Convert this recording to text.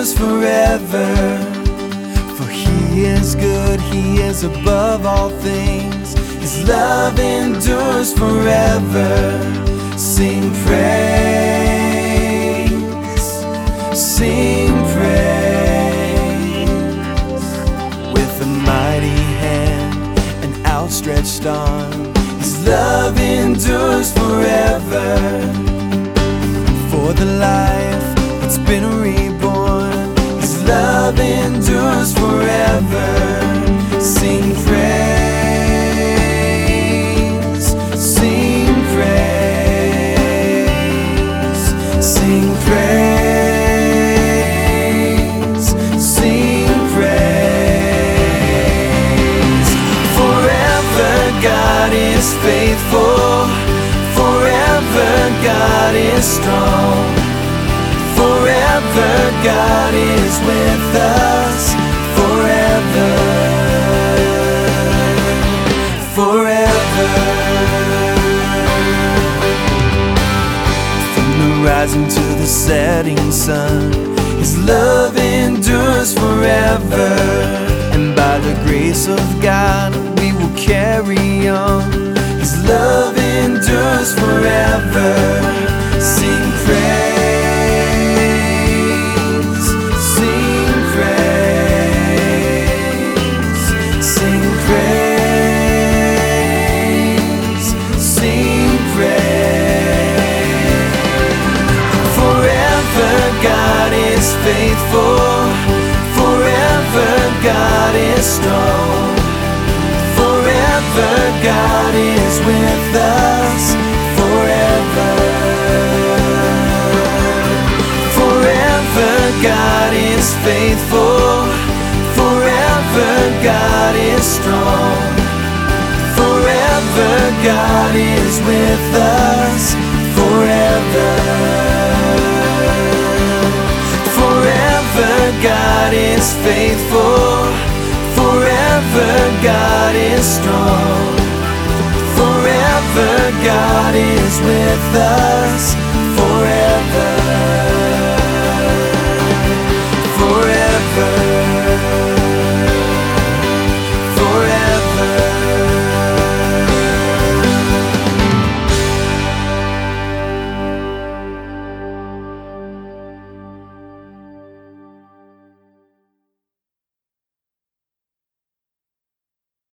endures forever. For He is good, He is above all things. His love endures forever. Sing praise, sing praise. With a mighty hand and outstretched arm, His love endures forever. For the life that's been reborn, His love endures forever. Sing praise, sing praise, sing praise, sing praise. Forever God is faithful, forever God is strong, forever God is with us, forever, forever. From the rising to the setting sun, His love endures forever. And by the grace of God we will carry on. His love endures forever. Sing praise, sing praise, sing praise, sing praise. Forever God is faithful, forever God is strong, forever God is with us, forever. Forever God is faithful, forever God is strong, forever God is with us, forever. Forever God is faithful, forever God is strong, forever God is with us,